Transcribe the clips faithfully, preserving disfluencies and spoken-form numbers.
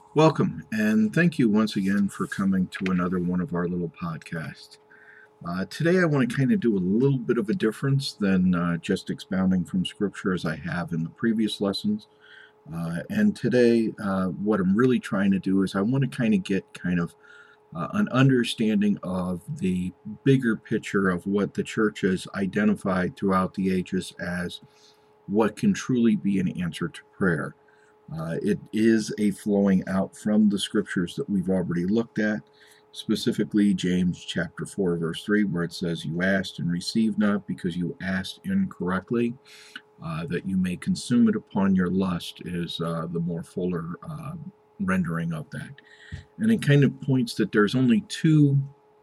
Welcome, and thank you once again for coming to another one of our little podcasts. Uh, today, I want to kind of do a little bit of a difference than uh, just expounding from Scripture as I have in the previous lessons. Uh, and today, uh, what I'm really trying to do is I want to kind of get kind of uh, an understanding of the bigger picture of what the church has identified throughout the ages as what can truly be an answer to prayer. Uh, it is a flowing out from the scriptures that we've already looked at, specifically James chapter four, verse three, where it says, You asked and received not because you asked incorrectly, uh, that you may consume it upon your lust, is uh, the more fuller uh, rendering of that. And it kind of points that there's only two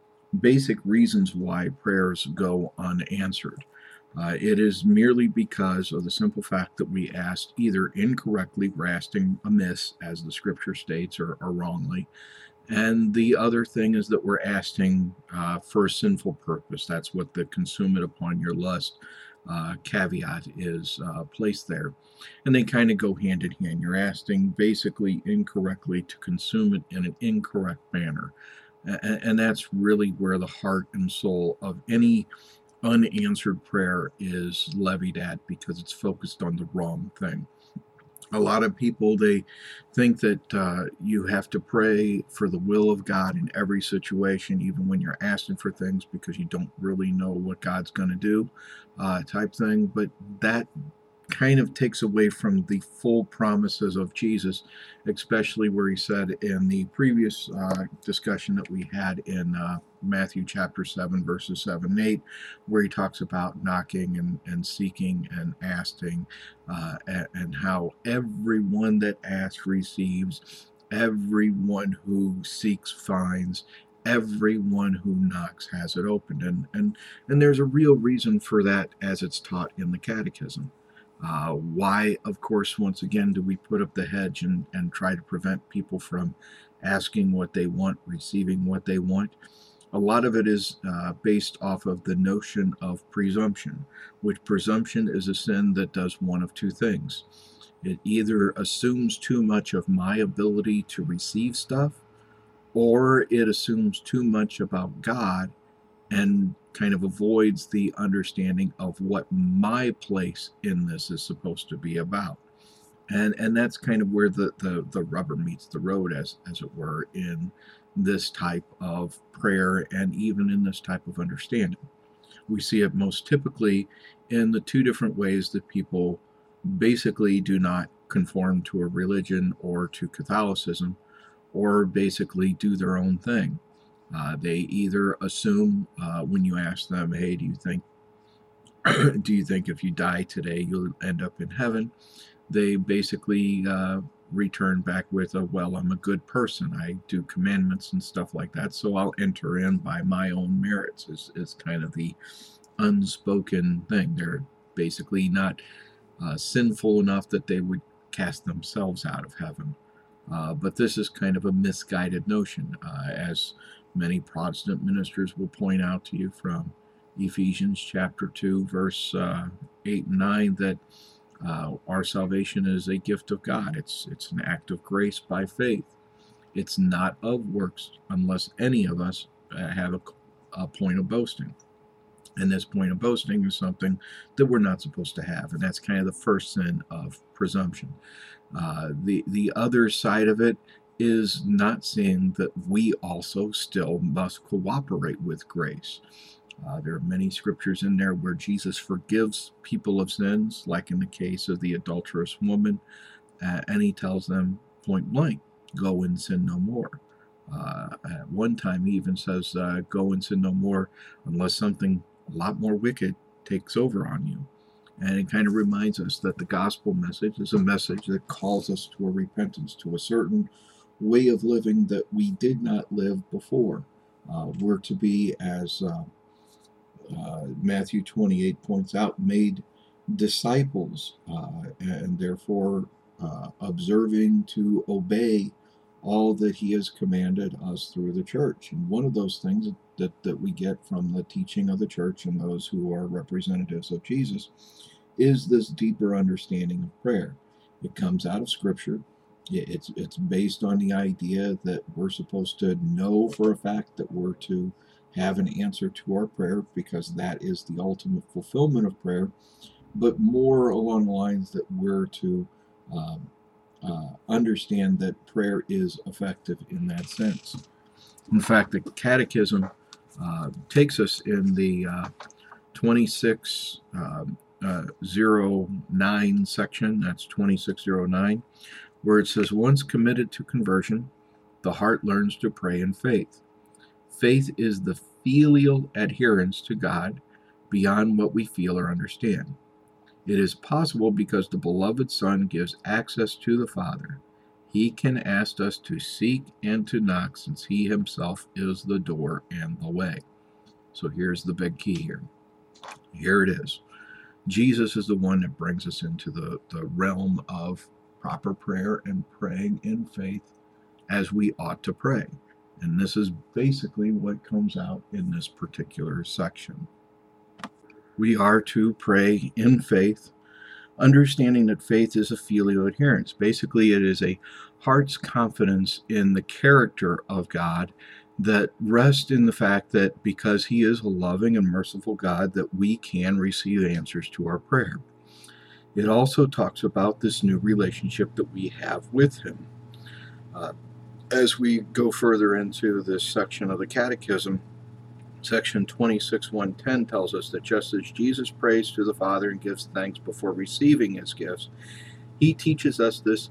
basic reasons why prayers go unanswered. Uh, it is merely because of the simple fact that we asked either incorrectly, we're asking amiss, as the scripture states, or, or wrongly. And the other thing is that we're asking uh, for a sinful purpose. That's what the consume it upon your lust uh, caveat is uh, placed there. And they kind of go hand in hand. You're asking basically incorrectly to consume it in an incorrect manner. And, and that's really where the heart and soul of any unanswered prayer is levied at, because it's focused on the wrong thing. A lot of people, they think that uh, you have to pray for the will of God in every situation, even when you're asking for things because you don't really know what God's going to do, uh, type thing. But that kind of takes away from the full promises of Jesus, especially where he said in the previous uh, discussion that we had in uh, Matthew chapter seven, verses seven and eight, where he talks about knocking and, and seeking and asking, uh, and, and how everyone that asks receives, everyone who seeks finds, everyone who knocks has it opened. And, and, and there's a real reason for that as it's taught in the catechism. Uh, why, of course, once again, do we put up the hedge and, and try to prevent people from asking what they want, receiving what they want? A lot of it is uh, based off of the notion of presumption, which presumption is a sin that does one of two things. It either assumes too much of my ability to receive stuff, or it assumes too much about God and kind of avoids the understanding of what my place in this is supposed to be about. And and that's kind of where the, the, the rubber meets the road, as as it were, in this type of prayer and even in this type of understanding. We see it most typically in the two different ways that people basically do not conform to a religion or to Catholicism, or basically do their own thing. Uh, they either assume uh, when you ask them, "Hey, do you think do you think if you die today you'll end up in heaven?" They basically uh, return back with a, "Well, I'm a good person. I do commandments and stuff like that, so I'll enter in by my own merits." Is is kind of the unspoken thing. They're basically not uh, sinful enough that they would cast themselves out of heaven. Uh, but this is kind of a misguided notion, uh, as many Protestant ministers will point out to you from Ephesians chapter two, verse uh, eight and nine, that uh, our salvation is a gift of God. It's, it's an act of grace by faith. It's not of works, unless any of us uh, have a, a point of boasting. And this point of boasting is something that we're not supposed to have. And that's kind of the first sin of presumption. Uh, the the other side of it is not seeing that we also still must cooperate with grace. Uh, there are many scriptures in there where Jesus forgives people of sins, like in the case of the adulterous woman, uh, and he tells them point blank, "Go and sin no more." Uh, at one time, he even says, uh, "Go and sin no more unless something a lot more wicked takes over on you." And it kind of reminds us that the gospel message is a message that calls us to a repentance, to a certain way of living that we did not live before. Uh, we're to be, as uh, uh, Matthew twenty-eight points out, made disciples, uh, and therefore uh, observing to obey all that he has commanded us through the church. And one of those things that, that we get from the teaching of the church and those who are representatives of Jesus is this deeper understanding of prayer. It comes out of Scripture. It's it's based on the idea that we're supposed to know for a fact that we're to have an answer to our prayer, because that is the ultimate fulfillment of prayer, but more along the lines that we're to um, uh, understand that prayer is effective in that sense. In fact, the Catechism uh, takes us in the uh, twenty-six oh nine section, that's twenty-six oh nine, where it says, once committed to conversion, the heart learns to pray in faith. Faith is the filial adherence to God beyond what we feel or understand. It is possible because the beloved Son gives access to the Father. He can ask us to seek and to knock, since he himself is the door and the way. So here's the big key here. Here it is. Jesus is the one that brings us into the, the realm of proper prayer and praying in faith as we ought to pray. And this is basically what comes out in this particular section. We are to pray in faith, understanding that faith is a filial adherence. Basically, it is a heart's confidence in the character of God that rests in the fact that because he is a loving and merciful God, that we can receive answers to our prayer. It also talks about this new relationship that we have with him. Uh, as we go further into this section of the Catechism, section twenty-six one ten tells us that just as Jesus prays to the Father and gives thanks before receiving his gifts, he teaches us this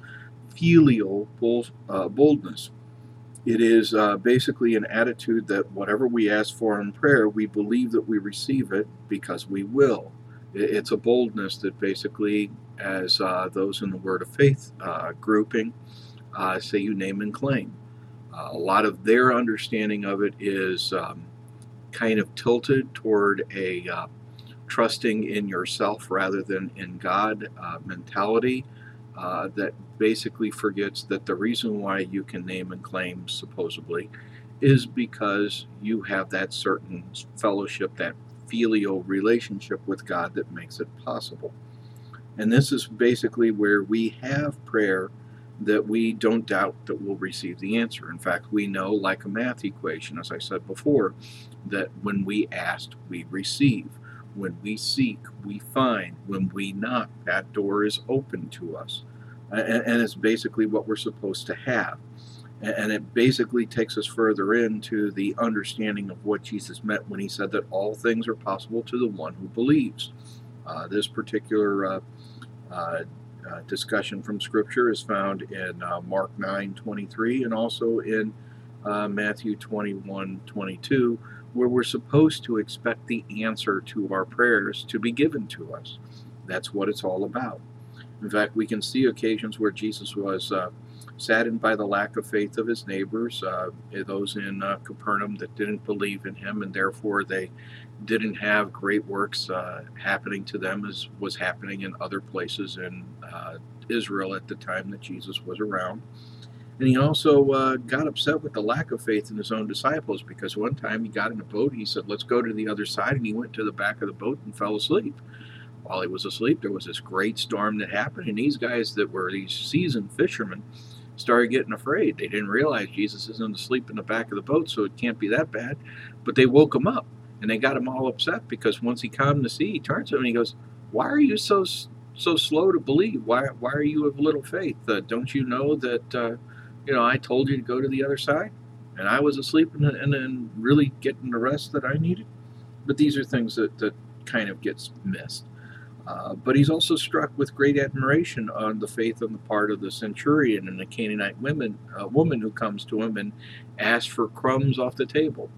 filial boldness. It is uh, basically an attitude that whatever we ask for in prayer, we believe that we receive it because we will. It's a boldness that basically, as uh, those in the Word of Faith uh, grouping uh, say, you name and claim. Uh, a lot of their understanding of it is um, kind of tilted toward a uh, trusting in yourself rather than in God uh, mentality uh, that basically forgets that the reason why you can name and claim, supposedly, is because you have that certain fellowship, that filial relationship with God that makes it possible. And this is basically where we have prayer that we don't doubt that we'll receive the answer. In fact, we know, like a math equation, as I said before, that when we ask, we receive. When we seek, we find. When we knock, that door is open to us. And, and it's basically what we're supposed to have. And it basically takes us further into the understanding of what Jesus meant when he said that all things are possible to the one who believes. Uh, this particular uh, uh, uh, discussion from Scripture is found in uh, Mark nine twenty-three and also in uh, Matthew twenty-one twenty-two, where we're supposed to expect the answer to our prayers to be given to us. That's what it's all about. In fact, we can see occasions where Jesus was uh, saddened by the lack of faith of his neighbors, uh, those in uh, Capernaum that didn't believe in him, and therefore they didn't have great works uh, happening to them as was happening in other places in uh, Israel at the time that Jesus was around. And he also uh, got upset with the lack of faith in his own disciples, because one time he got in a boat, he said, let's go to the other side, and he went to the back of the boat and fell asleep. While he was asleep, there was this great storm that happened, and these guys that were these seasoned fishermen started getting afraid. They didn't realize Jesus isn't asleep in the back of the boat, so it can't be that bad. But they woke him up, and they got him all upset, because once he calmed the sea, he turns to him and he goes, why are you so so slow to believe? Why why are you of little faith? Uh, don't you know that, uh, you know, I told you to go to the other side, and I was asleep and, and, and really getting the rest that I needed? But these are things that, that kind of gets missed. Uh, but he's also struck with great admiration on the faith on the part of the centurion and the Canaanite women, uh, woman who comes to him and asks for crumbs off the table.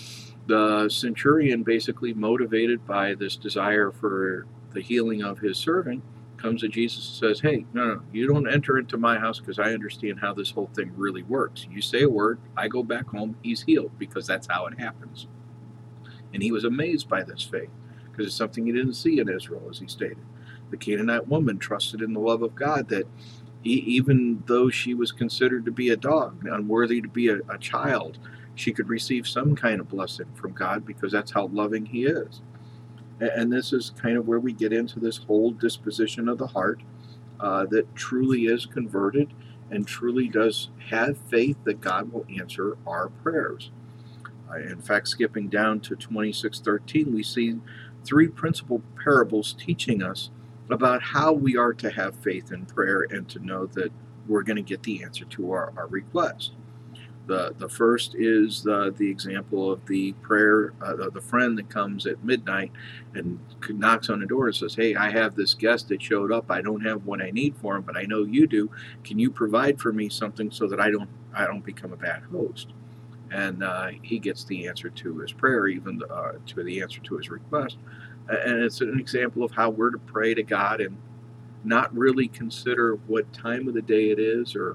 The centurion, basically motivated by this desire for the healing of his servant, comes to Jesus and says, hey, no, no, you don't enter into my house, because I understand how this whole thing really works. You say a word, I go back home, he's healed, because that's how it happens. And he was amazed by this faith, because it's something he didn't see in Israel, as he stated. The Canaanite woman trusted in the love of God, that he, even though she was considered to be a dog, unworthy to be a, a child, she could receive some kind of blessing from God, because that's how loving he is. And, and this is kind of where we get into this whole disposition of the heart uh, that truly is converted and truly does have faith that God will answer our prayers. Uh, in fact, skipping down to twenty-six thirteen, we see three principal parables teaching us about how we are to have faith in prayer and to know that we're going to get the answer to our, our request. The, the first is the, the example of the prayer, uh, the friend that comes at midnight and knocks on the door and says, hey, I have this guest that showed up. I don't have what I need for him, but I know you do. Can you provide for me something so that I don't, I don't become a bad host? And uh, he gets the answer to his prayer, even uh, to the answer to his request. And it's an example of how we're to pray to God and not really consider what time of the day it is or,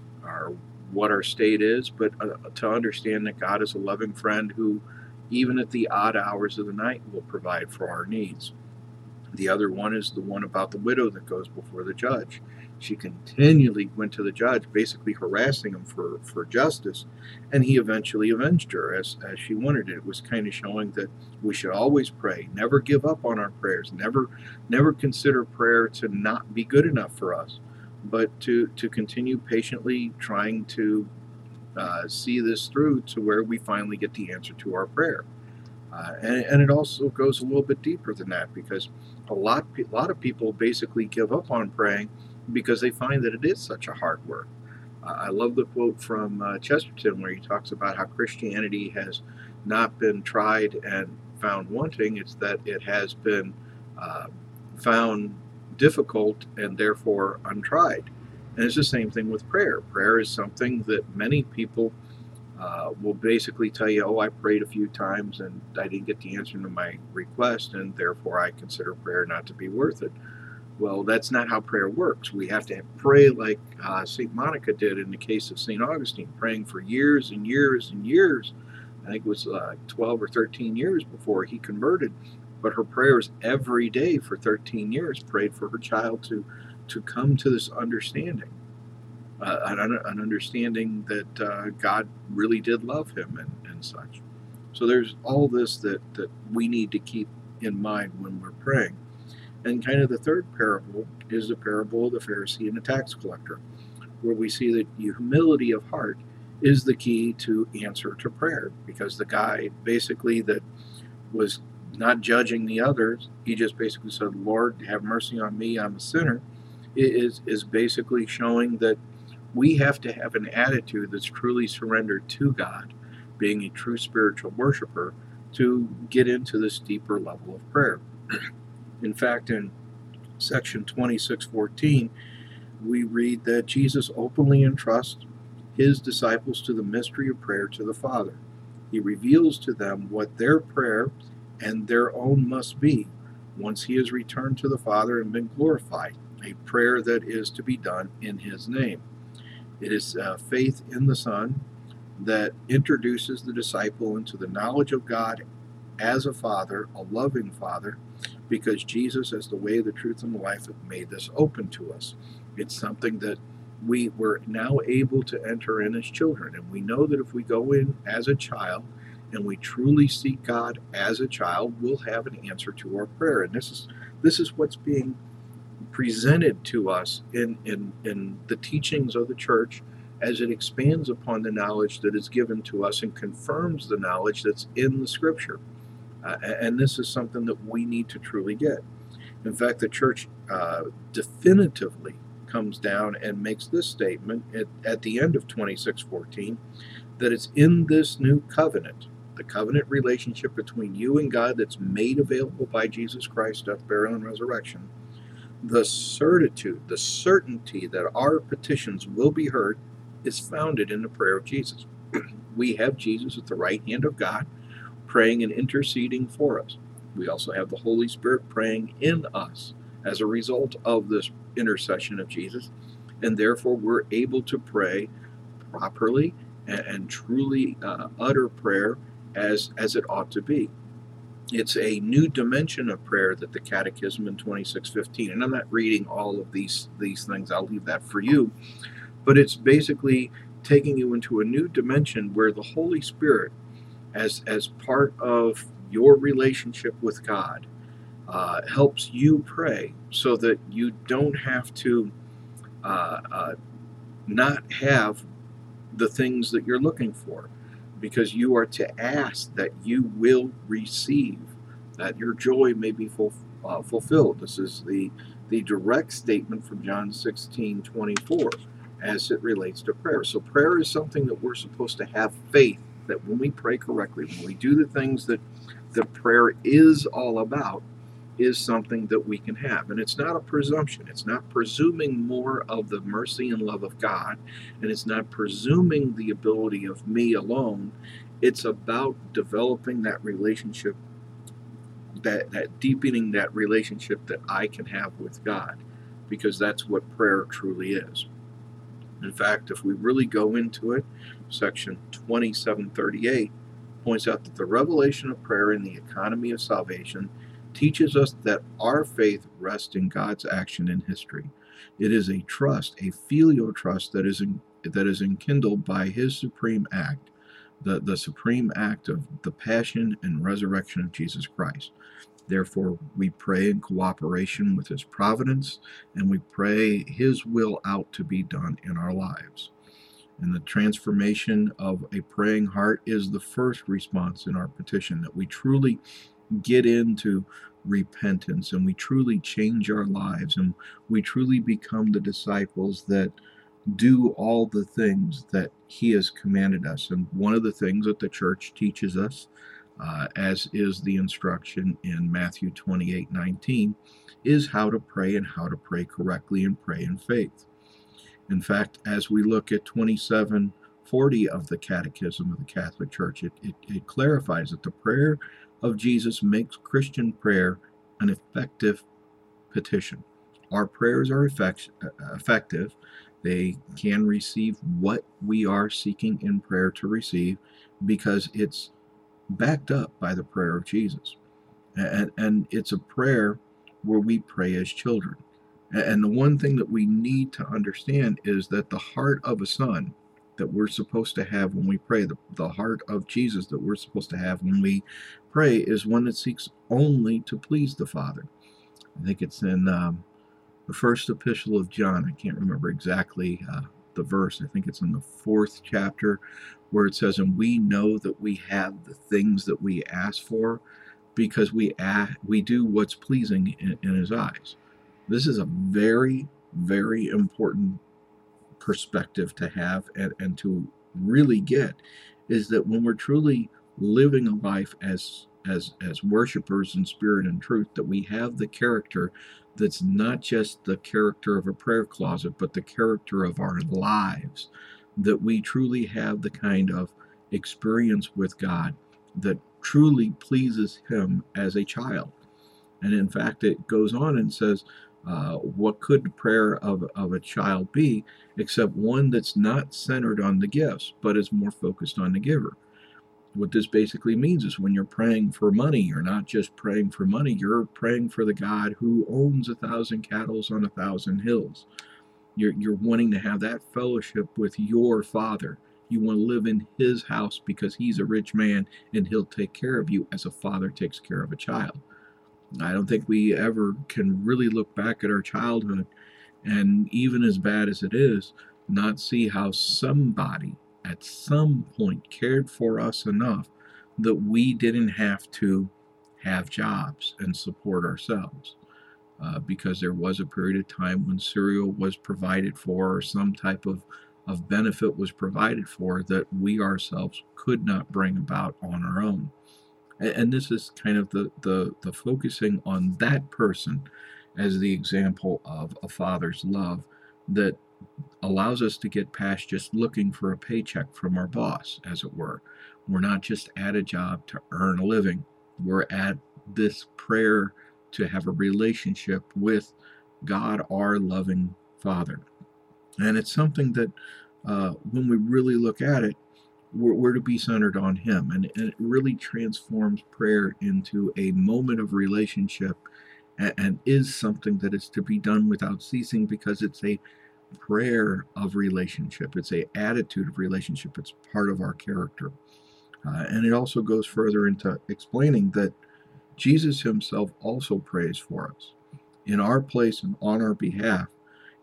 or what our state is, but uh, to understand that God is a loving friend who, even at the odd hours of the night, will provide for our needs. The other one is the one about the widow that goes before the judge. She continually went to the judge, basically harassing him for, for justice, and he eventually avenged her as, as she wanted it. It was kind of showing that we should always pray, never give up on our prayers, never never consider prayer to not be good enough for us, but to, to continue patiently trying to uh, see this through to where we finally get the answer to our prayer. Uh, and, and it also goes a little bit deeper than that, because a lot, a lot of people basically give up on praying because they find that it is such a hard work. Uh, I love the quote from uh, Chesterton where he talks about how Christianity has not been tried and found wanting. It's that it has been uh, found difficult and therefore untried. And it's the same thing with prayer. Prayer is something that many people uh, will basically tell you, oh, I prayed a few times and I didn't get the answer to my request, and therefore I consider prayer not to be worth it. Well, that's not how prayer works. We have to pray like uh, Saint Monica did in the case of Saint Augustine, praying for years and years and years. I think it was uh, twelve or thirteen years before he converted. But her prayers every day for thirteen years prayed for her child to, to come to this understanding, uh, an, an understanding that uh, God really did love him and, and such. So there's all this that, that we need to keep in mind when we're praying. And kind of the third parable is the parable of the Pharisee and the tax collector, where we see that humility of heart is the key to answer to prayer, because the guy basically that was not judging the others, he just basically said, Lord, have mercy on me, I'm a sinner, is, is basically showing that we have to have an attitude that's truly surrendered to God, being a true spiritual worshiper, to get into this deeper level of prayer. In fact, in section twenty-six fourteen, we read that Jesus openly entrusts his disciples to the mystery of prayer to the Father. He reveals to them what their prayer and their own must be once he has returned to the Father and been glorified, a prayer that is to be done in his name. It is uh, faith in the Son that introduces the disciple into the knowledge of God as a Father, a loving Father, because Jesus, as the way, the truth, and the life, have made this open to us. It's something that we were now able to enter in as children, and we know that if we go in as a child and we truly seek God as a child, we'll have an answer to our prayer. And this is this is what's being presented to us in, in, in the teachings of the church as it expands upon the knowledge that is given to us and confirms the knowledge that's in the Scripture. Uh, and this is something that we need to truly get. In fact, the church uh, definitively comes down and makes this statement at, at the end of twenty-six fourteen, that it's in this new covenant, the covenant relationship between you and God that's made available by Jesus Christ, death, burial, and resurrection, the certitude, the certainty that our petitions will be heard is founded in the prayer of Jesus. We have Jesus at the right hand of God, praying and interceding for us. We also have the Holy Spirit praying in us as a result of this intercession of Jesus, and therefore we're able to pray properly and, and truly uh, utter prayer as, as it ought to be. It's a new dimension of prayer that the Catechism in twenty-six fifteen, and I'm not reading all of these, these things, I'll leave that for you, but it's basically taking you into a new dimension where the Holy Spirit, as as part of your relationship with God, uh, helps you pray so that you don't have to uh, uh, not have the things that you're looking for, because you are to ask that you will receive, that your joy may be full, uh, fulfilled. This is the the direct statement from John sixteen twenty-four as it relates to prayer. So prayer is something that we're supposed to have faith that when we pray correctly, when we do the things that that prayer is all about, is something that we can have. And it's not a presumption. It's not presuming more of the mercy and love of God. And it's not presuming the ability of me alone. It's about developing that relationship, that, that deepening that relationship that I can have with God, because that's what prayer truly is. In fact, if we really go into it, section twenty-seven thirty-eight points out that the revelation of prayer in the economy of salvation teaches us that our faith rests in God's action in history. It is a trust, a filial trust that is in, that is enkindled by his supreme act, the, the supreme act of the passion and resurrection of Jesus Christ. Therefore, we pray in cooperation with his providence, and we pray his will out to be done in our lives. And the transformation of a praying heart is the first response in our petition, that we truly get into repentance and we truly change our lives and we truly become the disciples that do all the things that he has commanded us. And one of the things that the church teaches us, uh, as is the instruction in Matthew twenty-eight nineteen, is how to pray and how to pray correctly and pray in faith. In fact, as we look at twenty-seven forty of the Catechism of the Catholic Church, it, it, it clarifies that the prayer of Jesus makes Christian prayer an effective petition. Our prayers are effect, effective. They can receive what we are seeking in prayer to receive, because it's backed up by the prayer of Jesus. And, and it's a prayer where we pray as children. And the one thing that we need to understand is that the heart of a son that we're supposed to have when we pray, the, the heart of Jesus that we're supposed to have when we pray, is one that seeks only to please the Father. I think it's in um, the first epistle of John. I can't remember exactly uh, the verse. I think it's in the fourth chapter, where it says, and we know that we have the things that we ask for because we ask, we do what's pleasing in, in his eyes. This is a very, very important perspective to have and, and to really get, is that when we're truly living a life as as as worshipers in spirit and truth, that we have the character that's not just the character of a prayer closet, but the character of our lives, that we truly have the kind of experience with God that truly pleases him as a child. And in fact, it goes on and says, uh, what could the prayer of, of a child be except one that's not centered on the gifts, but is more focused on the giver? What this basically means is when you're praying for money, you're not just praying for money, you're praying for the God who owns a thousand cattle on a thousand hills. You're, you're wanting to have that fellowship with your Father. You want to live in his house because he's a rich man and he'll take care of you as a father takes care of a child. I don't think we ever can really look back at our childhood, and even as bad as it is, not see how somebody at some point cared for us enough that we didn't have to have jobs and support ourselves. Uh, because there was a period of time when cereal was provided for, or some type of, of benefit was provided for, that we ourselves could not bring about on our own. And, and this is kind of the, the, the focusing on that person as the example of a father's love that allows us to get past just looking for a paycheck from our boss, as it were. We're not just at a job to earn a living. We're at this prayer to have a relationship with God, our loving Father. And it's something that uh, when we really look at it, we're, we're to be centered on him. And, and it really transforms prayer into a moment of relationship, and, and is something that is to be done without ceasing, because it's a prayer of relationship. It's a attitude of relationship. It's part of our character. Uh, and it also goes further into explaining that Jesus himself also prays for us in our place and on our behalf.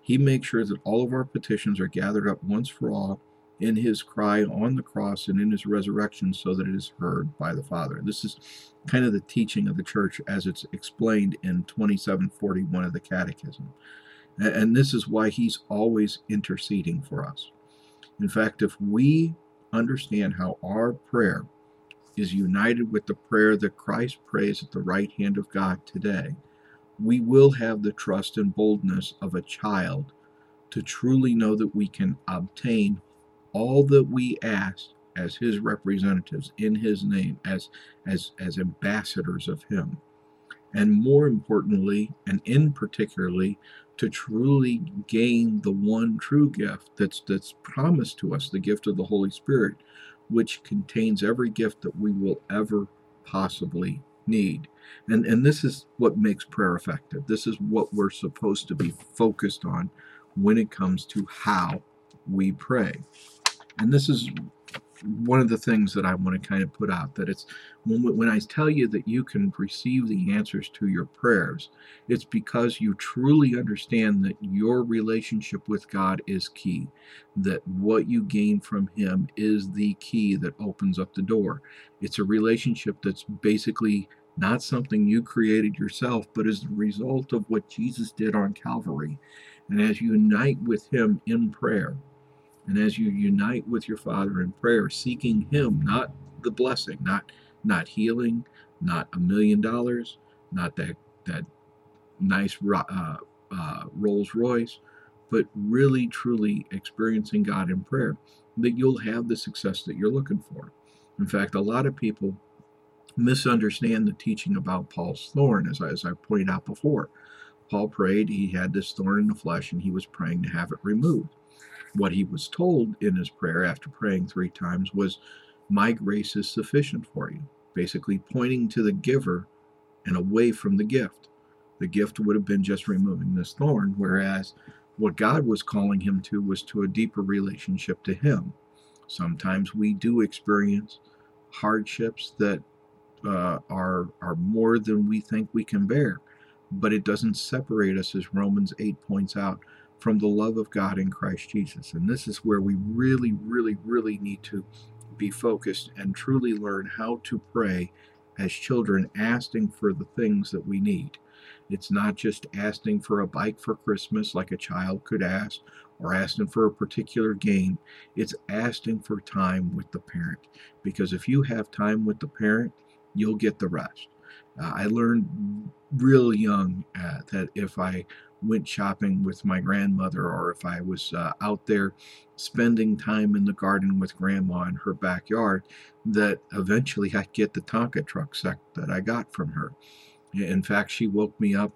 He makes sure that all of our petitions are gathered up once for all in his cry on the cross and in his resurrection so that it is heard by the Father. This is kind of the teaching of the church as it's explained in twenty-seven forty-one of the Catechism. And this is why he's always interceding for us. In fact, if we understand how our prayer is united with the prayer that Christ prays at the right hand of God today, we will have the trust and boldness of a child to truly know that we can obtain all that we ask as his representatives in his name, as as as ambassadors of him. And more importantly, and in particularly, to truly gain the one true gift that's that's promised to us, the gift of the Holy Spirit, which contains every gift that we will ever possibly need. And and this is what makes prayer effective. This is what we're supposed to be focused on when it comes to how we pray. And this is one of the things that I want to kind of put out, that it's when, when I tell you that you can receive the answers to your prayers, it's because you truly understand that your relationship with God is key, that what you gain from him is the key that opens up the door. It's a relationship that's basically not something you created yourself, but is the result of what Jesus did on Calvary. And as you unite with him in prayer, and as you unite with your Father in prayer, seeking him, not the blessing, not not healing, not a million dollars, not that that nice uh, uh, Rolls Royce, but really truly experiencing God in prayer, that you'll have the success that you're looking for. In fact, a lot of people misunderstand the teaching about Paul's thorn, as I, as I pointed out before. Paul prayed, he had this thorn in the flesh, and he was praying to have it removed. What he was told in his prayer after praying three times was, my grace is sufficient for you, basically pointing to the giver and away from the gift. The gift would have been just removing this thorn, whereas what God was calling him to was to a deeper relationship to him. Sometimes we do experience hardships that uh, are, are more than we think we can bear, but it doesn't separate us, as Romans eight points out, from the love of God in Christ Jesus. And this is where we really, really, really need to be focused and truly learn how to pray as children, asking for the things that we need. It's not just asking for a bike for Christmas like a child could ask, or asking for a particular game. It's asking for time with the parent. Because if you have time with the parent, you'll get the rest. Uh, I learned real young uh, that if I went shopping with my grandmother, or if I was uh, out there spending time in the garden with grandma in her backyard, that eventually I'd get the Tonka truck set that I got from her. In fact, she woke me up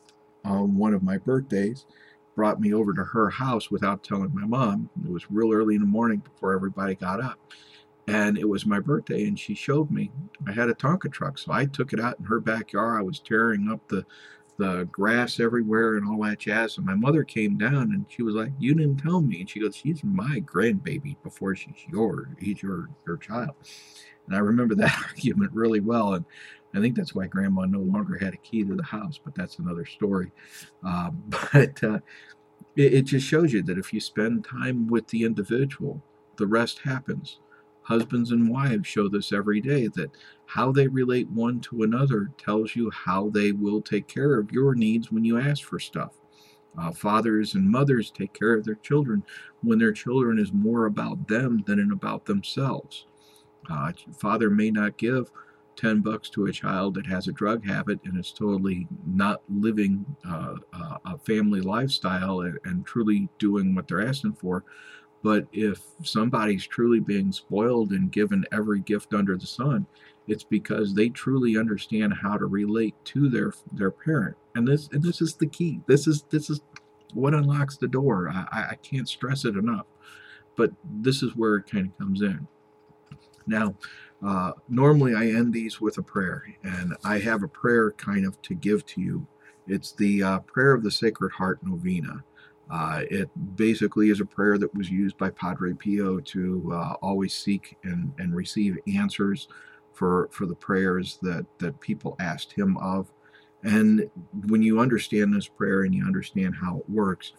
on one of my birthdays, brought me over to her house without telling my mom. It was real early in the morning before everybody got up. And it was my birthday, and she showed me I had a Tonka truck. So I took it out in her backyard. I was tearing up the the grass everywhere and all that jazz. And my mother came down, and she was like, you didn't tell me. And she goes, she's my grandbaby before she's your, he's your, your child. And I remember that argument really well. And I think that's why grandma no longer had a key to the house, but that's another story. Uh, but uh, it, it just shows you that if you spend time with the individual, the rest happens. Husbands and wives show this every day, that how they relate one to another tells you how they will take care of your needs when you ask for stuff. Uh, fathers and mothers take care of their children when their children is more about them than about themselves. Uh, father may not give ten bucks to a child that has a drug habit and is totally not living uh, uh, a family lifestyle and, and truly doing what they're asking for. But if somebody's truly being spoiled and given every gift under the sun, it's because they truly understand how to relate to their their parent. And this and this is the key. This is this is what unlocks the door. I, I can't stress it enough. But this is where it kind of comes in. Now, uh, normally I end these with a prayer, and I have a prayer kind of to give to you. It's the uh, Prayer of the Sacred Heart Novena. Uh, it basically is a prayer that was used by Padre Pio to uh, always seek and, and receive answers for for the prayers that, that people asked him of. And when you understand this prayer and you understand how it works,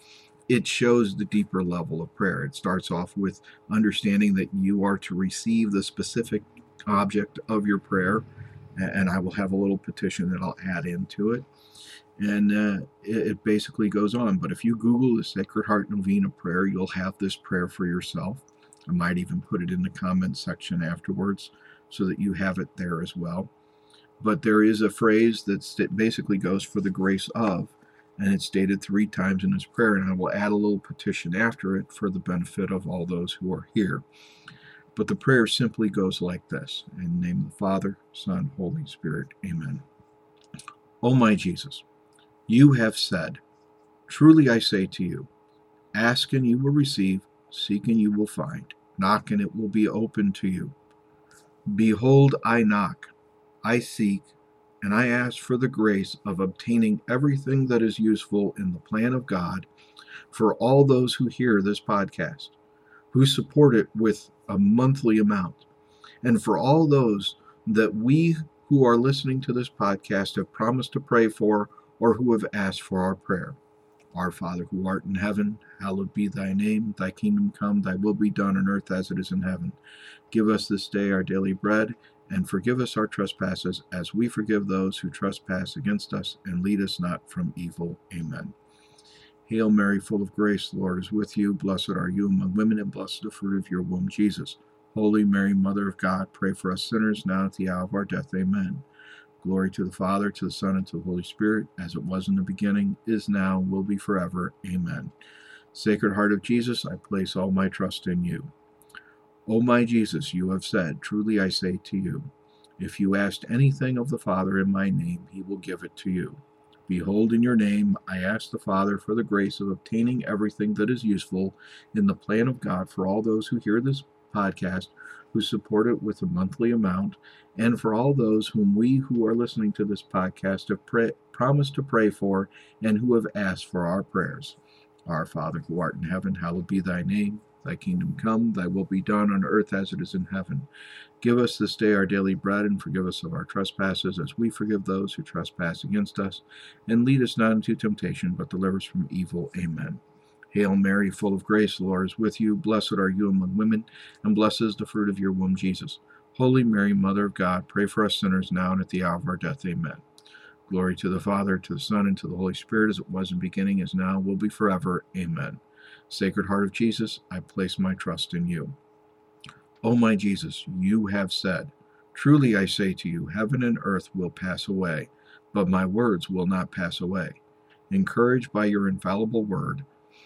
it shows the deeper level of prayer. It starts off with understanding that you are to receive the specific object of your prayer, and I will have a little petition that I'll add into it. And uh, it, it basically goes on. But if you Google the Sacred Heart Novena prayer, you'll have this prayer for yourself. I might even put it in the comments section afterwards so that you have it there as well. But there is a phrase that's, that basically goes for the grace of, and it's stated three times in this prayer, and I will add a little petition after it for the benefit of all those who are here. But the prayer simply goes like this: in the name of the Father, Son, Holy Spirit, amen. O my Jesus, you have said, truly I say to you, ask and you will receive, seek and you will find, knock and it will be opened to you. Behold, I knock, I seek, and I ask for the grace of obtaining everything that is useful in the plan of God for all those who hear this podcast, who support it with a monthly amount, and for all those that we who are listening to this podcast have promised to pray for or who have asked for our prayer. Our Father who art in heaven, hallowed be thy name. Thy kingdom come, thy will be done on earth as it is in heaven. Give us this day our daily bread, and forgive us our trespasses as we forgive those who trespass against us, and lead us not from evil. Amen. Hail Mary, full of grace, the Lord is with you. Blessed are you among women, and blessed the fruit of your womb, Jesus. Holy Mary, Mother of God, pray for us sinners, now at the hour of our death. Amen. Glory to the Father, to the Son, and to the Holy Spirit, as it was in the beginning, is now, will be forever. Amen. Sacred Heart of Jesus, I place all my trust in you. O my Jesus, you have said, truly I say to you, if you ask anything of the Father in my name, he will give it to you. Behold, in your name, I ask the Father for the grace of obtaining everything that is useful in the plan of God for all those who hear this podcast, who support it with a monthly amount, and for all those whom we who are listening to this podcast have pray, promised to pray for and who have asked for our prayers. Our Father who art in heaven, hallowed be thy name. Thy kingdom come, thy will be done on earth as it is in heaven. Give us this day our daily bread, and forgive us of our trespasses as we forgive those who trespass against us. And lead us not into temptation, but deliver us from evil. Amen. Hail Mary, full of grace, the Lord is with you. Blessed are you among women, and blessed is the fruit of your womb, Jesus. Holy Mary, Mother of God, pray for us sinners now and at the hour of our death. Amen. Glory to the Father, to the Son, and to the Holy Spirit, as it was in the beginning, is now, will be forever. Amen. Sacred Heart of Jesus, I place my trust in you. O my Jesus, you have said, truly I say to you, heaven and earth will pass away, but my words will not pass away. Encouraged by your infallible word,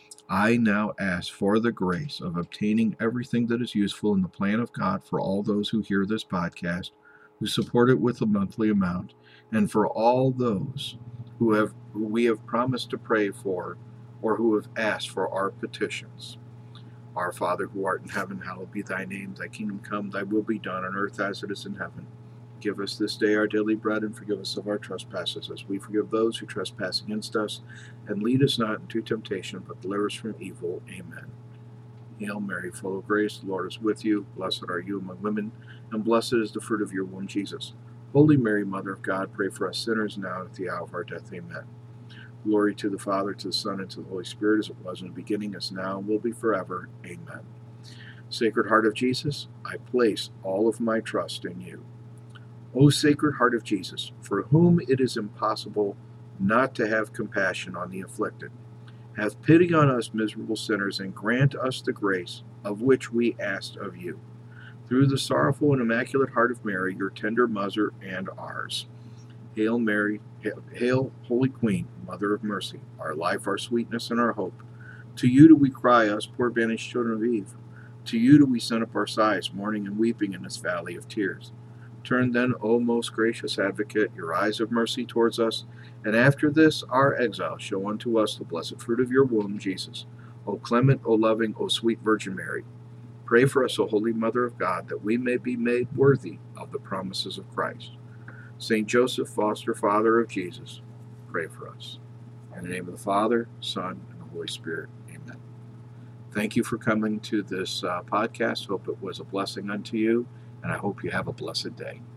I now ask for the grace of obtaining everything that is useful in the plan of God for all those who hear this podcast, who support it with a monthly amount, and for all those who have who we have promised to pray for or who have asked for our petitions. Our Father who art in heaven, hallowed be thy name. Thy kingdom come, thy will be done on earth as it is in heaven. Give us this day our daily bread, and forgive us of our trespasses as we forgive those who trespass against us. And lead us not into temptation, but deliver us from evil. Amen. Hail Mary, full of grace, the Lord is with you. Blessed are you among women, and blessed is the fruit of your womb, Jesus. Holy Mary, Mother of God, pray for us sinners now and at the hour of our death. Amen. Glory to the Father, to the Son, and to the Holy Spirit, as it was in the beginning, is now, and will be forever. Amen. Sacred Heart of Jesus, I place all of my trust in you. O Sacred Heart of Jesus, for whom it is impossible not to have compassion on the afflicted, have pity on us miserable sinners, and grant us the grace of which we asked of you. Through the sorrowful and immaculate heart of Mary, your tender mother and ours. Hail Mary, hail, hail, Holy Queen, Mother of Mercy, our life, our sweetness, and our hope. To you do we cry, us poor banished children of Eve. To you do we send up our sighs, mourning and weeping in this valley of tears. Turn then, O most gracious Advocate, your eyes of mercy towards us, and after this our exile show unto us the blessed fruit of your womb, Jesus. O clement, O loving, O sweet Virgin Mary, pray for us, O Holy Mother of God, that we may be made worthy of the promises of Christ. Saint Joseph, foster father of Jesus, pray for us. In the name of the Father, Son, and the Holy Spirit, amen. Thank you for coming to this uh, podcast. Hope it was a blessing unto you, and I hope you have a blessed day.